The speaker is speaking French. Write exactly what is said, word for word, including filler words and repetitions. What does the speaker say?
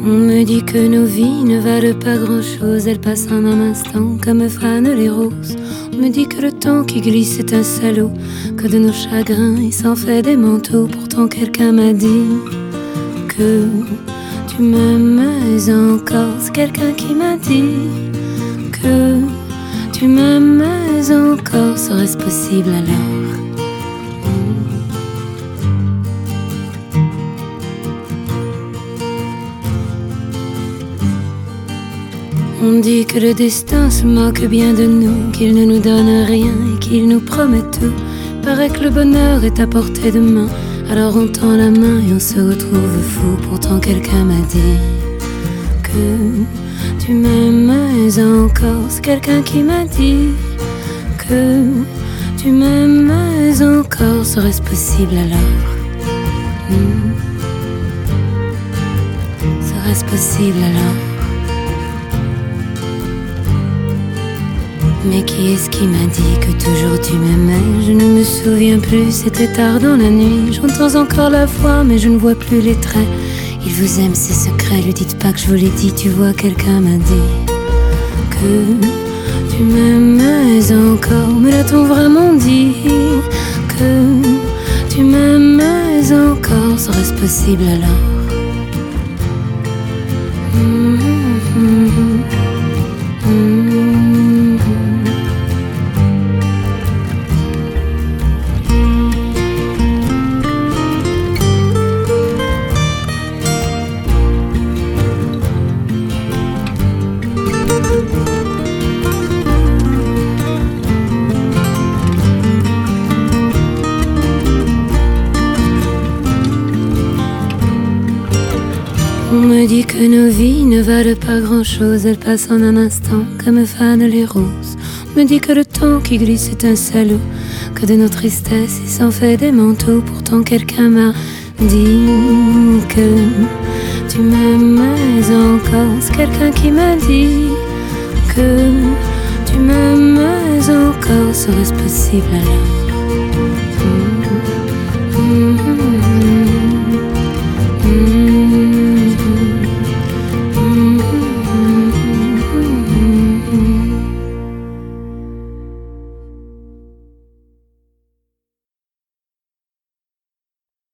On me dit que nos vies ne valent pas grand-chose, elles passent en un instant comme fanent les roses. On me dit que le temps qui glisse est un salaud, que de nos chagrins il s'en fait des manteaux. Pourtant quelqu'un m'a dit que tu m'aimes encore. C'est quelqu'un qui m'a dit que tu m'aimes encore. Serait-ce possible alors? On dit que le destin se moque bien de nous, qu'il ne nous donne rien et qu'il nous promet tout. Paraît que le bonheur est à portée de main, alors on tend la main et on se retrouve fou. Pourtant quelqu'un m'a dit que tu m'aimes encore. C'est quelqu'un qui m'a dit que tu m'aimes encore. Serait-ce possible alors? hmm. Serait-ce possible alors? Mais qui est-ce qui m'a dit que toujours tu m'aimais? Je ne me souviens plus, c'était tard dans la nuit. J'entends encore la voix mais je ne vois plus les traits. Il vous aime, c'est secret, lui dites pas que je vous l'ai dit. Tu vois, quelqu'un m'a dit que tu m'aimais encore. Me l'a-t-on vraiment dit que tu m'aimais encore? Serait-ce possible alors? mmh, mmh, mmh, mmh. On me dit que nos vies ne valent pas grand-chose, elles passent en un instant comme fanent les roses. On me dit que le temps qui glisse est un salaud, que de nos tristesses il s'en fait des manteaux. Pourtant quelqu'un m'a dit que tu m'aimais encore. C'est quelqu'un qui m'a dit que tu m'aimais encore. Serait-ce possible alors?